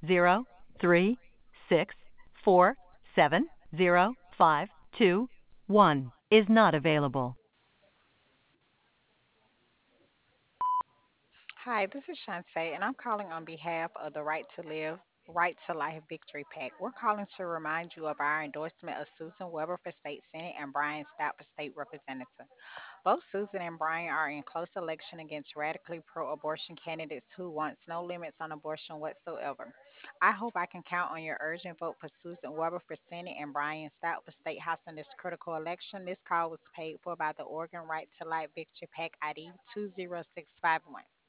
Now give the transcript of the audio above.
036470521 is not available. Hi, this is Shantae, and I'm calling on behalf of the Right to Live, Right to Life Victory PAC. We're calling to remind you of our endorsement of Susan Weber for State Senate and Brian Stout for State Representative. Both Susan and Brian are in close election against radically pro abortion candidates who wants no limits on abortion whatsoever. I hope I can count on your urgent vote for Susan Weber for Senate and Brian Stout for State House in this critical election. This call was paid for by the Oregon Right to Life Victory PAC ID 20651.